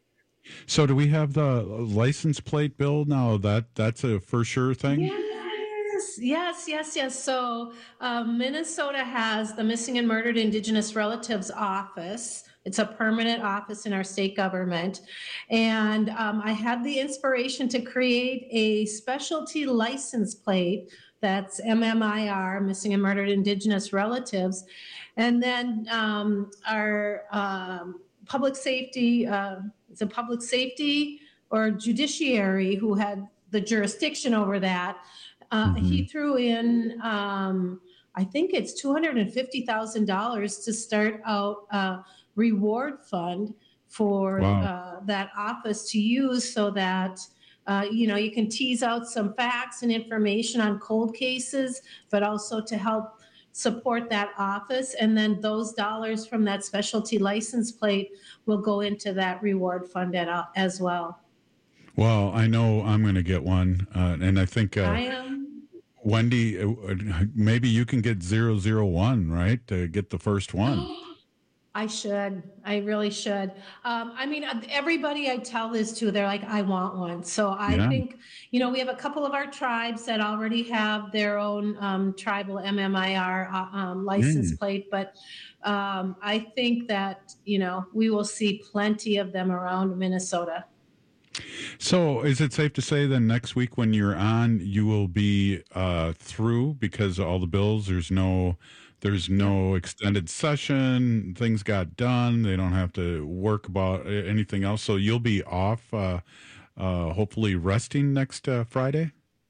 So do we have the license plate bill now? That that's a for sure thing. Yes, yes, yes, yes. So um, Minnesota has the Missing and Murdered Indigenous Relatives Office. It's a permanent office in our state government. And um, I had the inspiration to create a specialty license plate that's M M I R, Missing and Murdered Indigenous Relatives. And then um, our um, public safety, uh, it's a public safety or judiciary who had the jurisdiction over that. Uh, Mhm. He threw in, um, I think it's two hundred fifty thousand dollars to start out a reward fund for Wow. uh, that office to use so that, uh, you know, you can tease out some facts and information on cold cases, but also to help support that office. And then those dollars from that specialty license plate will go into that reward fund at, as well. Well, I know I'm going to get one, uh, and I think uh, I am. Wendy, uh, maybe you can get zero zero one, right? To get the first one. I should. I really should. Um, I mean, everybody I tell this to, they're like, I want one. So I Yeah. think, you know, we have a couple of our tribes that already have their own um, tribal M M I R uh, um, license Mm. plate. But um, I think that, you know, we will see plenty of them around Minnesota. So, is it safe to say then next week when you're on, you will be uh, through because all the bills? There's no, there's no extended session. Things got done. They don't have to work about a- anything else. So you'll be off, uh, uh, hopefully resting next uh, Friday.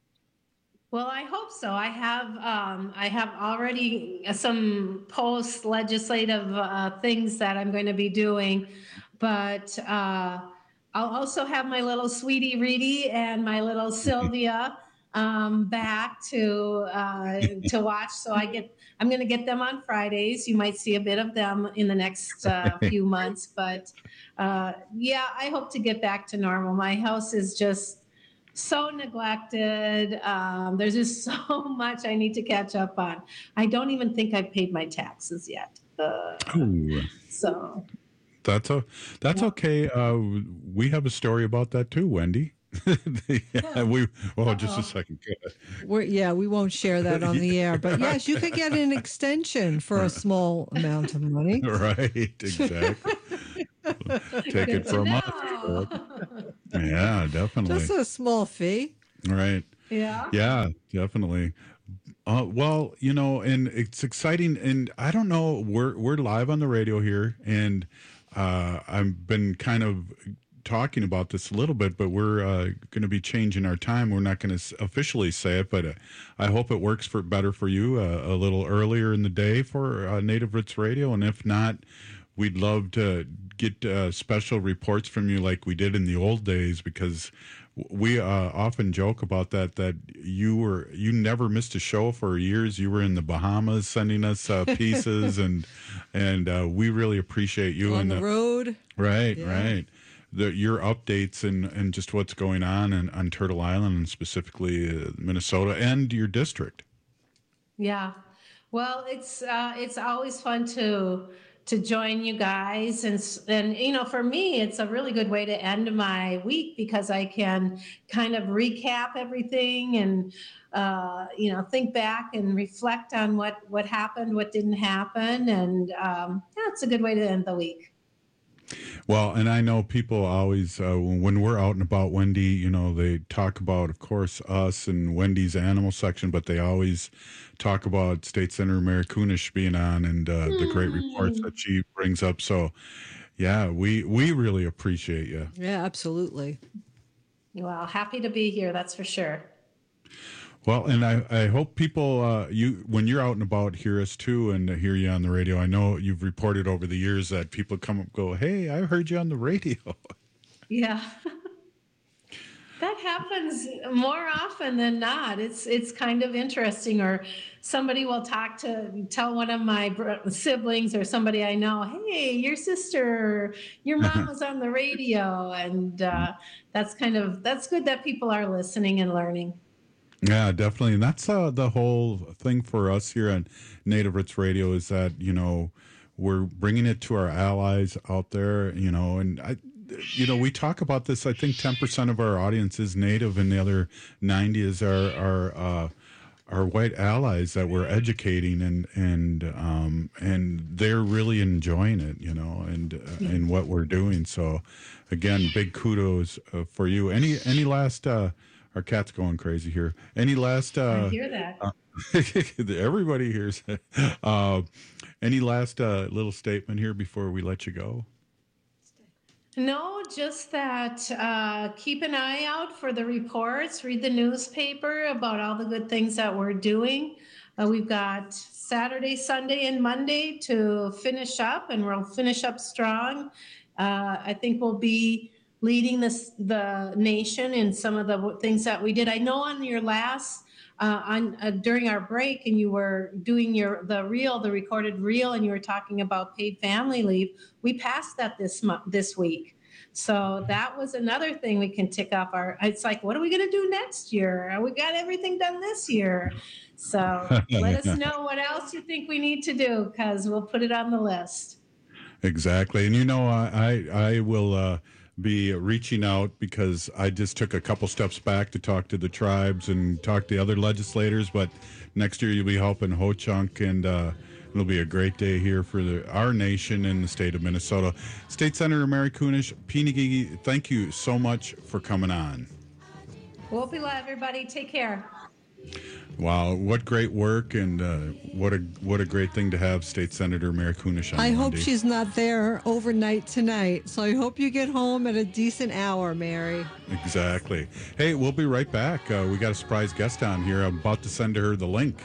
Well, I hope so. I have um, I have already some post legislative uh, things that I'm going to be doing, but uh, I'll also have my little sweetie Reedy and my little Sylvia um, back to uh, to watch. So I get I'm going to get them on Fridays. You might see a bit of them in the next uh, few months, but uh, yeah, I hope to get back to normal. My house is just so neglected. Um, there's just so much I need to catch up on. I don't even think I've paid my taxes yet. Uh, Ooh. so That's a that's okay. Uh, we have a story about that too, Wendy. yeah, we. Oh, just a second. We're, yeah, we won't share that on the air, but yes, you could get an extension for a small amount of money. Right, exactly. Take it for a month. Yeah, definitely. Just a small fee. Right. Yeah. Yeah, definitely. Uh, well, you know, and it's exciting, and I don't know. We're we're live on the radio here, and uh, I've been kind of talking about this a little bit, but we're uh, going to be changing our time. We're not going to officially say it, but uh, I hope it works for better for you uh, a little earlier in the day for uh, Native Roots Radio, and if not, we'd love to get uh, special reports from you like we did in the old days, because we uh, often joke about that, that you were, you never missed a show for years. You were in the Bahamas sending us uh, pieces and, and uh, we really appreciate you. On and the road. Right, Yeah. right. The, your updates and, and just what's going on in, on Turtle Island and specifically uh, Minnesota and your district. Yeah. Well, it's uh, it's always fun to to join you guys, and s- and you know, for me, it's a really good way to end my week because I can kind of recap everything and uh, you know, think back and reflect on what what happened, what didn't happen, and um, yeah, it's a good way to end the week. Well, and I know people always, uh, when we're out and about, Wendy, you know, they talk about, of course, us and Wendy's animal section, but they always talk about State Senator Mary Kunesh being on and uh, the great reports that she brings up. So, yeah, we, we really appreciate you. Yeah, absolutely. Well, happy to be here, that's for sure. Well, and I, I hope people, uh, you when you're out and about, hear us too and hear you on the radio. I know you've reported over the years that people come up and go, hey, I heard you on the radio. Yeah. That happens more often than not. It's it's kind of interesting. Or somebody will talk to tell one of my br- siblings or somebody I know, hey, your sister, your mom was on the radio, and uh, that's kind of that's good that people are listening and learning. Yeah, definitely. And that's uh, the whole thing for us here on Native Roots Radio is that, you know, we're bringing it to our allies out there, you know, and I, you know, we talk about this. I think ten percent of our audience is Native and the other ninety is our, our, uh, our white allies that we're educating and, and, um, and they're really enjoying it, you know, and, uh, and what we're doing. So again, big kudos uh, for you. Any, any last, uh, our cat's going crazy here. Any last, uh, I hear that. Uh, everybody hears it. Uh, any last, uh, little statement here before we let you go? No, just that uh, keep an eye out for the reports, read the newspaper about all the good things that we're doing. Uh, we've got Saturday, Sunday, and Monday to finish up, and we'll finish up strong. Uh, I think we'll be leading this, the nation in some of the things that we did. I know on your last Uh, on uh, during our break, and you were doing your the reel, the recorded reel, and you were talking about paid family leave. We passed that this month, this week, so that was another thing we can tick off our. It's like, what are we going to do next year? We got everything done this year, so let us know what else you think we need to do, because we'll put it on the list. Exactly, and you know, I I, I will. Uh, be reaching out because I just took a couple steps back to talk to the tribes and talk to the other legislators, but next year you'll be helping Ho-Chunk, and uh, it'll be a great day here for the, our nation and the state of Minnesota. State Senator Mary Kunesh, Pinigi, thank you so much for coming on. We'll be live, everybody. Take care. Wow, what great work, and uh, what a what a great thing to have State Senator Mary Kunesh on I Monday. hope she's not there overnight tonight, so I hope you get home at a decent hour, Mary. Exactly. Hey, we'll be right back. Uh, we got a surprise guest on here. I'm about to send her the link.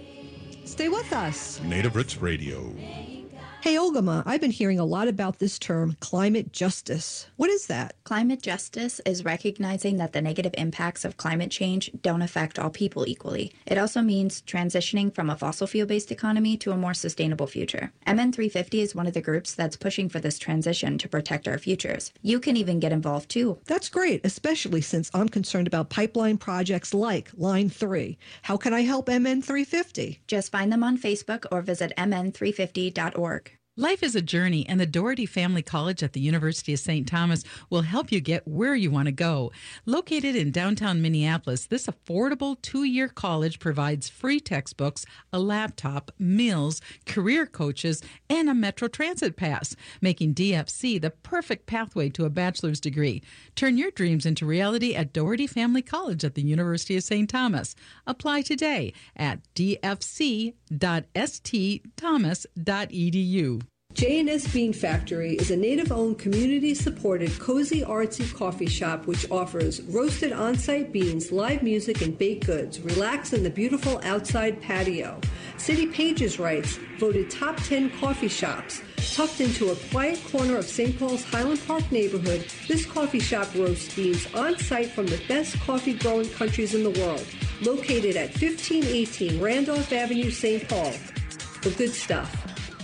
Stay with us. Native Roots Radio. Hey, Ogama, I've been hearing a lot about this term, climate justice. What is that? Climate justice is recognizing that the negative impacts of climate change don't affect all people equally. It also means transitioning from a fossil fuel-based economy to a more sustainable future. M N three fifty is one of the groups that's pushing for this transition to protect our futures. You can even get involved too. That's great, especially since I'm concerned about pipeline projects like Line three. How can I help M N three fifty? Just find them on Facebook or visit m n three fifty dot org. Life is a journey, and the Doherty Family College at the University of Saint Thomas will help you get where you want to go. Located in downtown Minneapolis, this affordable two-year college provides free textbooks, a laptop, meals, career coaches, and a Metro Transit pass, making D F C the perfect pathway to a bachelor's degree. Turn your dreams into reality at Doherty Family College at the University of Saint Thomas. Apply today at d f c dot s t thomas dot e d u. J and S Bean Factory is a native-owned, community-supported, cozy, artsy coffee shop which offers roasted on-site beans, live music, and baked goods. Relax in the beautiful outside patio. City Pages writes, voted top ten coffee shops. Tucked into a quiet corner of Saint Paul's Highland Park neighborhood, this coffee shop roasts beans on-site from the best coffee-growing countries in the world. Located at fifteen eighteen Randolph Avenue, Saint Paul. The good stuff.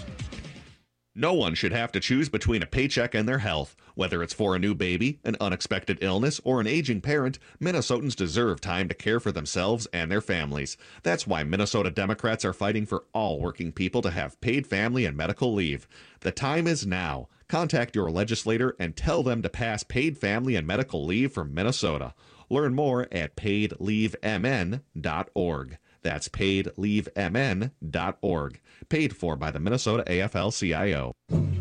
No one should have to choose between a paycheck and their health. Whether it's for a new baby, an unexpected illness, or an aging parent, Minnesotans deserve time to care for themselves and their families. That's why Minnesota Democrats are fighting for all working people to have paid family and medical leave. The time is now. Contact your legislator and tell them to pass paid family and medical leave for Minnesota. Learn more at paid leave m n dot org. That's paid leave m n dot org. Paid for by the Minnesota A F L C I O.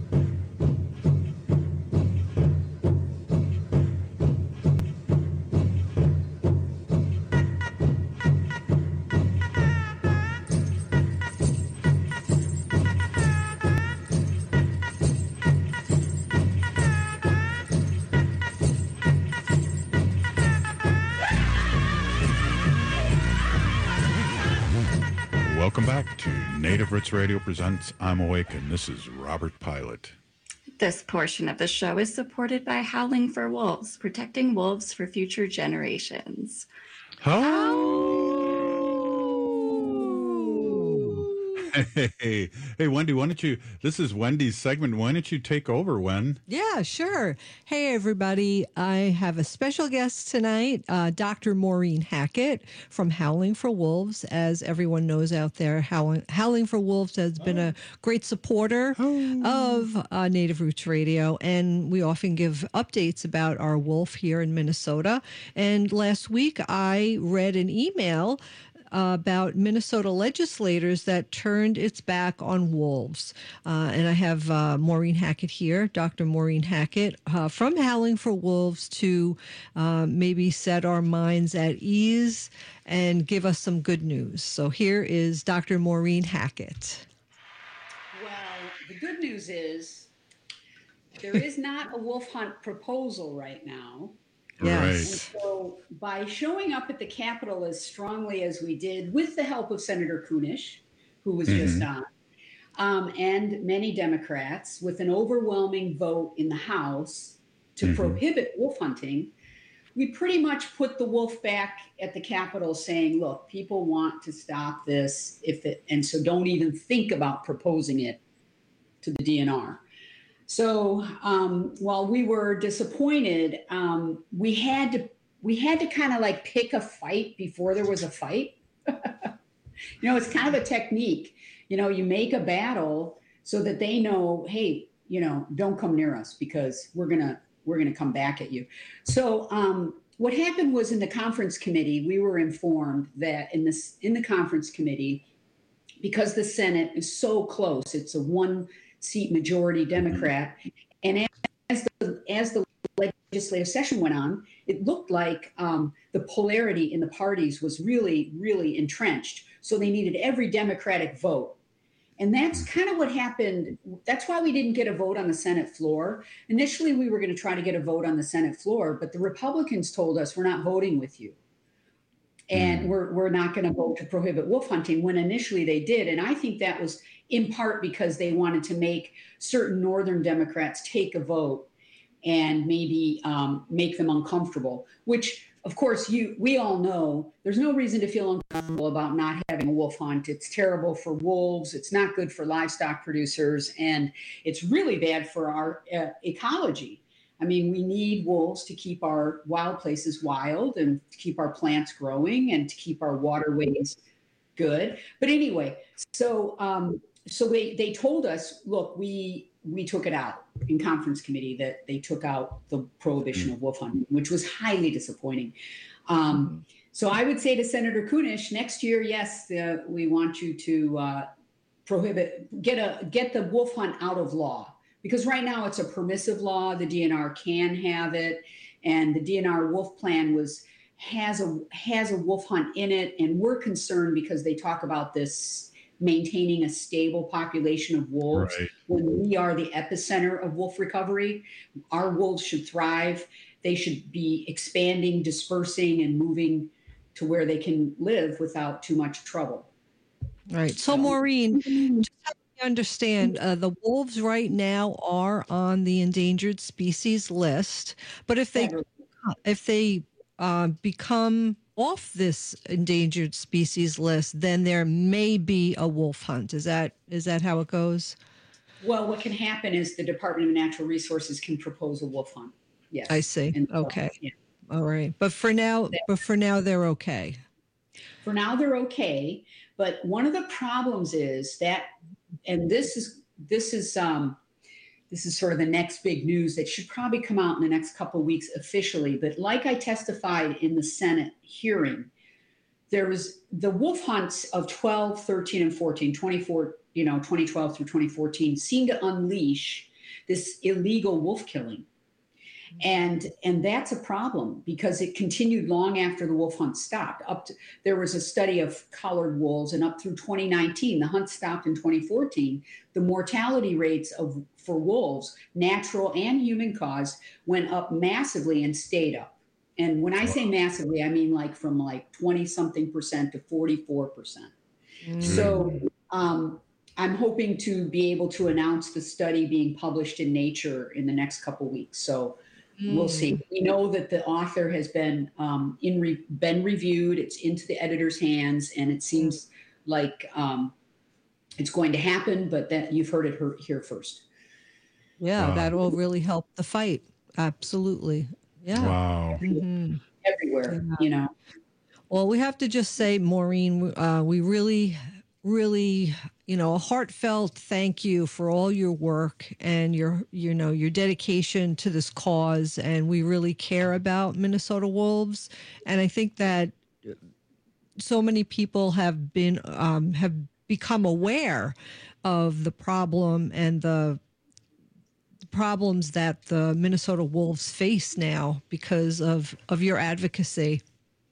Welcome back to Native Roots Radio presents I'm Awake, and this is Robert Pilot. This portion of the show is supported by Howling for Wolves, protecting wolves for future generations. Oh! Hey, hey, Wendy, why don't you? This is Wendy's segment. Why don't you take over, Wen? Yeah, sure. Hey, everybody. I have a special guest tonight, uh, Doctor Maureen Hackett from Howling for Wolves. As everyone knows out there, Howling, Howling for Wolves has been a great supporter of uh, Native Roots Radio, and we often give updates about our wolf here in Minnesota. And last week, I read an email Uh, about Minnesota legislators that turned its back on wolves. Uh, and I have uh, Maureen Hackett here, Doctor Maureen Hackett uh, from Howling for Wolves to uh, maybe set our minds at ease and give us some good news. So here is Doctor Maureen Hackett. Well, the good news is there is not a wolf hunt proposal right now. Yes. And so by showing up at the Capitol as strongly as we did with the help of Senator Kunish, who was Mm-hmm. just on, um, and many Democrats, with an overwhelming vote in the House to Mhm. prohibit wolf hunting, we pretty much put the wolf back at the Capitol saying, look, people want to stop this, if it, and so don't even think about proposing it to the D N R. So um, while we were disappointed, um, we had to we had to kind of like pick a fight before there was a fight. You know, it's kind of a technique. You know, you make a battle so that they know, hey, you know, don't come near us because we're gonna we're gonna come back at you. So um, what happened was in the conference committee, we were informed that in this in the conference committee, because the Senate is so close, it's a one seat majority Democrat. And as the, as the legislative session went on, it looked like um, the polarity in the parties was really, really entrenched. So they needed every Democratic vote. And that's kind of what happened. That's why we didn't get a vote on the Senate floor. Initially, we were going to try to get a vote on the Senate floor, but the Republicans told us we're not voting with you. And we're, we're not going to vote to prohibit wolf hunting when initially they did. And I think that was in part because they wanted to make certain Northern Democrats take a vote and maybe um, make them uncomfortable, which, of course, you we all know there's no reason to feel uncomfortable about not having a wolf hunt. It's terrible for wolves. It's not good for livestock producers. And it's really bad for our uh, ecology. I mean, we need wolves to keep our wild places wild and to keep our plants growing and to keep our waterways good. But anyway, so um, so they, they told us, look, we we took it out in conference committee, that they took out the prohibition of wolf hunting, which was highly disappointing. Um, so I would say to Senator Kunish, next year, yes, uh, we want you to uh, prohibit, get a get the wolf hunt out of law. Because right now it's a permissive law. The D N R can have it, and the D N R wolf plan was has a has a wolf hunt in it. And we're concerned because they talk about this maintaining a stable population of wolves. Right. When we are the epicenter of wolf recovery, our wolves should thrive. They should be expanding, dispersing, and moving to where they can live without too much trouble. Right. So, Maureen, just help me understand, uh, the wolves right now are on the endangered species list, but if they if they uh, become off this endangered species list, then there may be a wolf hunt. Is that is that how it goes? Well, what can happen is the Department of Natural Resources can propose a wolf hunt. Yes. I see. And so, Okay. yeah. All right. But for now, but for now, they're okay. For now, they're okay. But one of the problems is that, and this is this is um, this is sort of the next big news that should probably come out in the next couple of weeks officially. But like I testified in the Senate hearing, there was the wolf hunts of twelve, thirteen, and fourteen, twenty-four, you know, twenty twelve through twenty fourteen seemed to unleash this illegal wolf killing. And and that's a problem because it continued long after the wolf hunt stopped. Up to, there was a study of collared wolves, and up through twenty nineteen, the hunt stopped in twenty fourteen. The mortality rates of for wolves, natural and human caused, went up massively and stayed up. And when I say massively, I mean like from like twenty something percent to forty-four percent. Mm. So um, I'm hoping to be able to announce the study being published in Nature in the next couple of weeks. So we'll see. We know that the author has been um, in re- been reviewed. It's into the editor's hands, and it seems like um, it's going to happen, but that you've heard it here first. Yeah, Wow. that will really help the fight. Absolutely. Yeah. Wow. Mhm. Everywhere, you know. Well, we have to just say, Maureen, uh, we really, really, you know, a heartfelt thank you for all your work and your, you know, your dedication to this cause. And we really care about Minnesota Wolves. And I think that so many people have been, um, have become aware of the problem and the problems that the Minnesota Wolves face now because of, of your advocacy.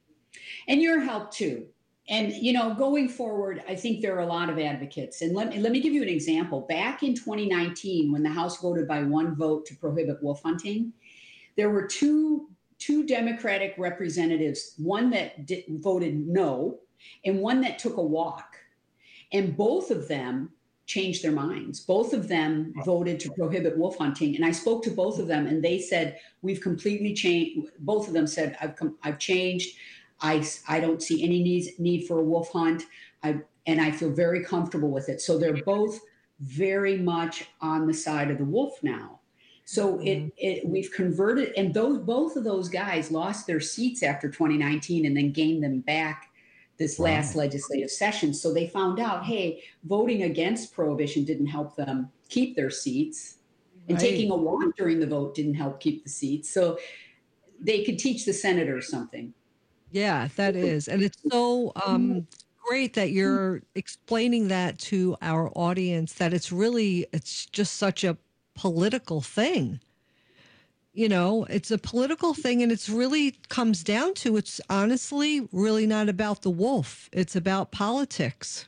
And your help too. And, you know, going forward, I think there are a lot of advocates. And let me, let me give you an example. Back in twenty nineteen, when the House voted by one vote to prohibit wolf hunting, there were two, two Democratic representatives, one that did, voted no, and one that took a walk. And both of them changed their minds. Both of them voted to prohibit wolf hunting. And I spoke to both of them, and they said, we've completely changed. Both of them said, I've, com- I've changed. I, I don't see any need, need for a wolf hunt, I, and I feel very comfortable with it. So they're both very much on the side of the wolf now. So mm-hmm. it, it we've converted, and those both of those guys lost their seats after twenty nineteen and then gained them back this wow. last legislative session. So they found out, hey, voting against prohibition didn't help them keep their seats, and right. taking a walk during the vote didn't help keep the seats. So they could teach the senators something. Yeah, that is. And it's so um, great that you're explaining that to our audience, that it's really, it's just such a political thing. You know, it's a political thing, and it's really comes down to, it's honestly really not about the wolf. It's about politics.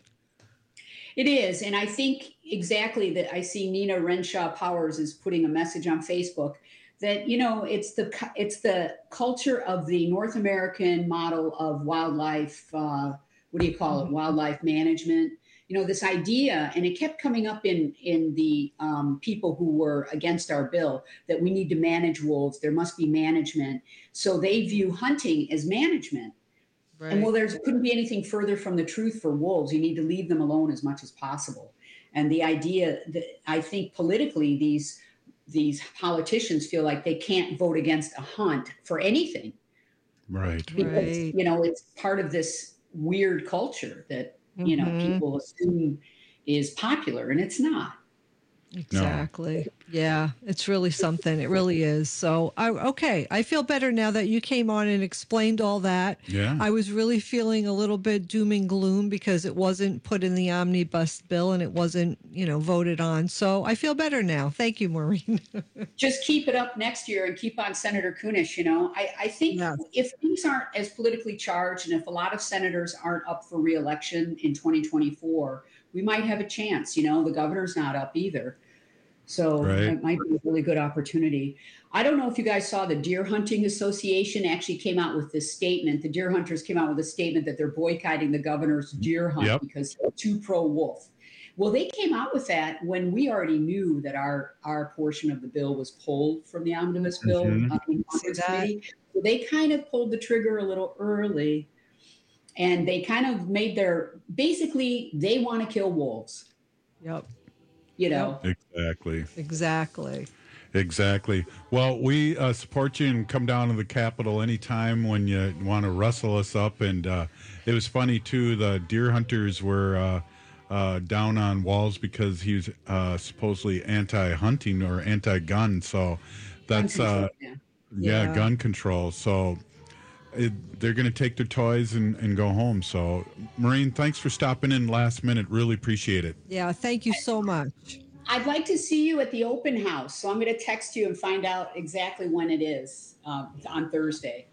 It is. And I think exactly that I see Nina Renshaw Powers is putting a message on Facebook that, you know, it's the it's the culture of the North American model of wildlife, uh, what do you call it, wildlife management, you know, this idea, and it kept coming up in, in the um, people who were against our bill, that we need to manage wolves, there must be management. So they view hunting as management. Right. And well, there couldn't be anything further from the truth for wolves. You need to leave them alone as much as possible. And the idea that I think politically, these these politicians feel like they can't vote against a hunt for anything. Right. Because, right. you know, it's part of this weird culture that, you know, Mm-hmm. people assume is popular, and it's not. Exactly. Yeah, it's really something. It really is. So, I, okay, I feel better now that you came on and explained all that. Yeah. I was really feeling a little bit doom and gloom because it wasn't put in the omnibus bill and it wasn't, you know, voted on. So I feel better now. Thank you, Maureen. Just keep it up next year and keep on Senator Kunesh. You know, I, I think yes. if things aren't as politically charged, and if a lot of senators aren't up for re-election in twenty twenty-four, we might have a chance. You know, the governor's not up either. So right. it might be a really good opportunity. I don't know if you guys saw the Deer Hunting Association actually came out with this statement. The deer hunters came out with a statement that they're boycotting the governor's deer hunt yep. because he's too pro-wolf. Well, they came out with that when we already knew that our, our portion of the bill was pulled from the omnibus bill mm-hmm. uh, in Congress committee. So they kind of pulled the trigger a little early, and they kind of made their, basically, they want to kill wolves. Yep. You know. Exactly. Exactly. Exactly. Well, we uh, support you and come down to the Capitol anytime when you want to wrestle us up. And uh, it was funny, too. The deer hunters were uh, uh, down on Walz because he's uh, supposedly anti-hunting or anti-gun. So that's, gun uh, yeah. yeah, Yeah. gun control. So it, they're going to take their toys and, and go home. So, Maureen, thanks for stopping in last minute. Really appreciate it. Yeah, thank you so much. I'd like to see you at the open house. So I'm going to text you and find out exactly when it is uh, on Thursday.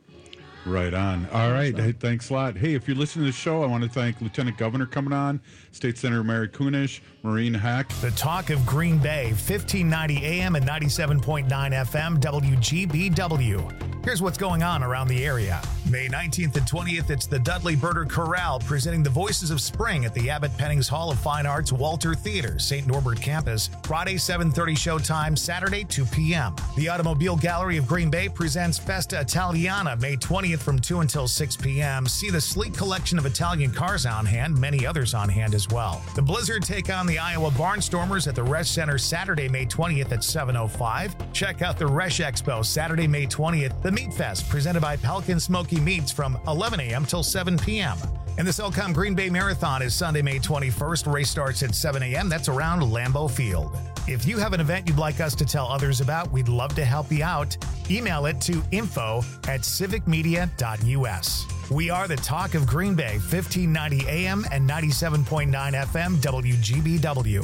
Right on. All right. Hey, thanks a lot. Hey, if you're listening to the show, I want to thank Lieutenant Governor coming on, State Senator Mary Kunesh, Maureen Hack. The Talk of Green Bay, fifteen ninety A M and ninety-seven point nine F M, W G B W. Here's what's going on around the area. May nineteenth and twentieth, it's the Dudley Birder Chorale presenting the Voices of Spring at the Abbott Pennings Hall of Fine Arts Walter Theater, Saint Norbert Campus. Friday, seven thirty showtime, Saturday, two p.m. The Automobile Gallery of Green Bay presents Festa Italiana, May twentieth from two until six p.m. See the sleek collection of Italian cars on hand, many others on hand as well. The Blizzard take on the Iowa Barnstormers at the Resch Center Saturday, May twentieth at seven oh five. Check out the Resch Expo Saturday, May twentieth. The Meat Fest presented by Pelican Smoky Meats from eleven a.m. till seven p.m. And the Cellcom Green Bay Marathon is Sunday, May twenty-first. Race starts at seven a.m. That's around Lambeau Field. If you have an event you'd like us to tell others about, we'd love to help you out. Email it to info at civicmedia dot u s. We are the talk of Green Bay, fifteen ninety A M and ninety-seven point nine F M W G B W.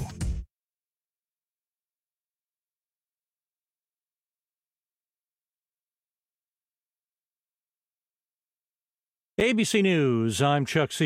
A B C News, I'm Chuck C.